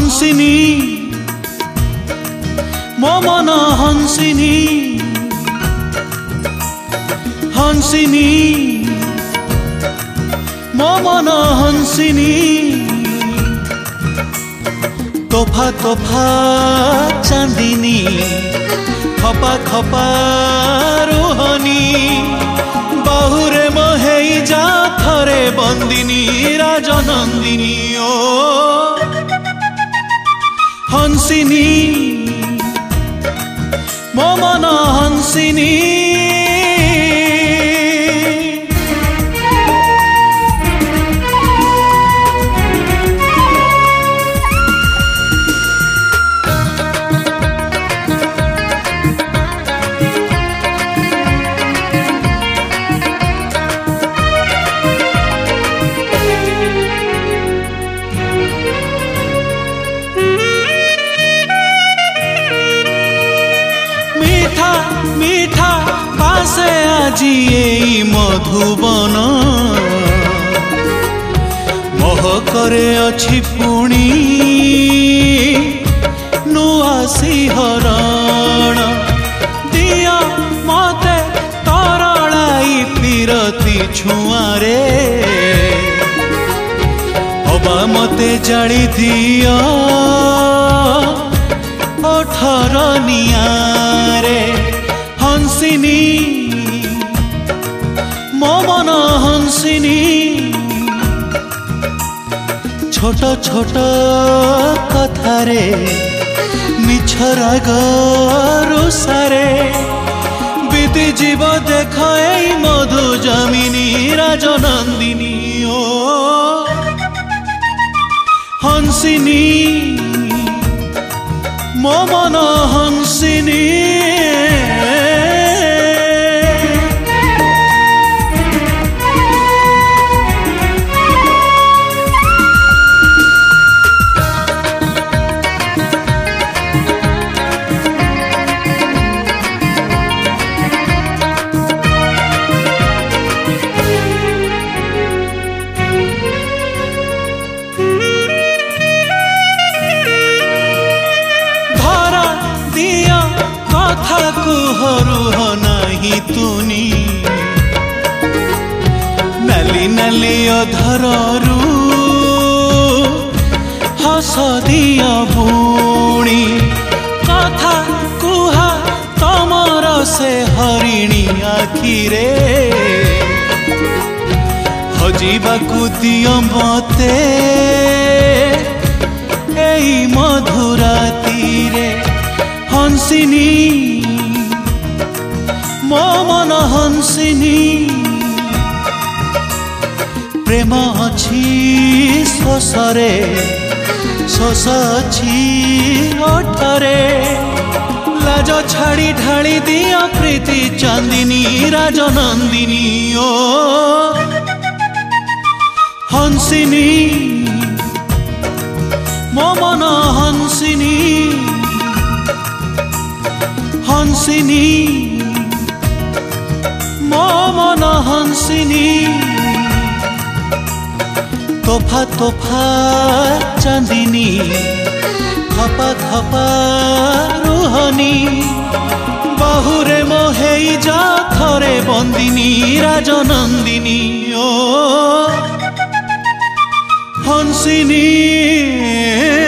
हंसिनी मो मन हंसिनी हंसिनी मो मन हंसिनी तोफा तोफा चांदिनी खपा खपा रोहनी बाहुरे मोहेई जा थरे बंदिनी राजनंदिनी ओ हंसिनी मो मन हंसिनी मीठा पासे आजी एई मधुबन महकरे अछि पुणी नुआ सिहरण दिया मते तरलाई पिरती छुआरे अबा मते जाली दिया ओठर नियारे हंसिनी मो मन हंसिनी छोट छोट कथारे मिछ राग रुसारे बीती जीव देख एई मधु जमिनी राजनंदिनी ओ हंसिनी मो मन हंसिनी कथा कुहरुह नहीं तुनी नाली नाली अधररू हस दिया बुणी कथा कुहा तमर से हरिणी आखिरे हजिबाकु दियो मते एई मधुरातीरे हंसिनी मो मन हंसिनी प्रेम अछि शोषरे शोष अछि ओठरे लाज छाड़ी ढाली दिया प्रीति चांदिनी राजनंदिनी ओ हंसिनी मो मन हंसिनी हंसिनी मो मन हंसिनी तोफा तोफा चांदिनी खपा खपा रोहनी बाहुरे मोहेई जा थरे बंदिनी राजनंदिनी ओ हंसिनी।